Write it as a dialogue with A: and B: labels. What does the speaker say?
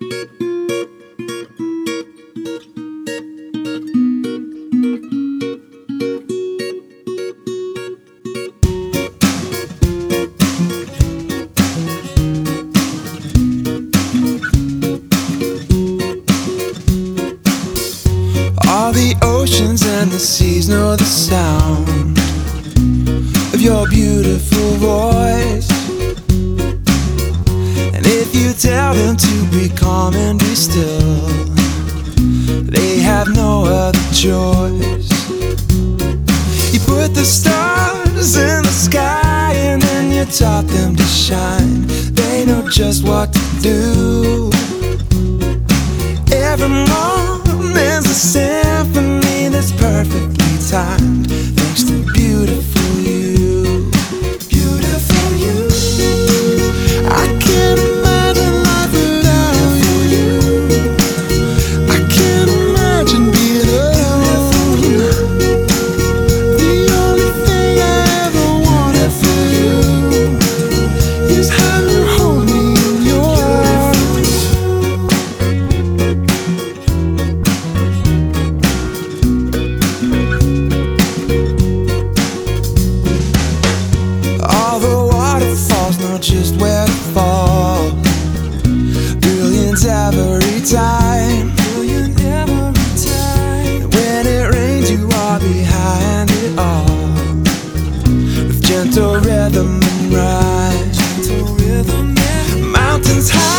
A: All the oceans and the seas know the sound of your beautiful voice. And if you tell them to be calm and be still, they have no other choice. You put the stars in the sky and then you taught them to shine. They know just what to do. Every moment's a symphony that's perfectly timed, thanks to beautiful you. Beautiful you. I can't imagine life without you. I can't imagine being alone. The only thing I ever wanted for you is how you hold me in your arms. All the waterfalls know just where to fall. Brilliant every time. Brilliant every time. When it rains, you are behind it all, with gentle rhythm and rhyme. Gentle rhythm and mountains high.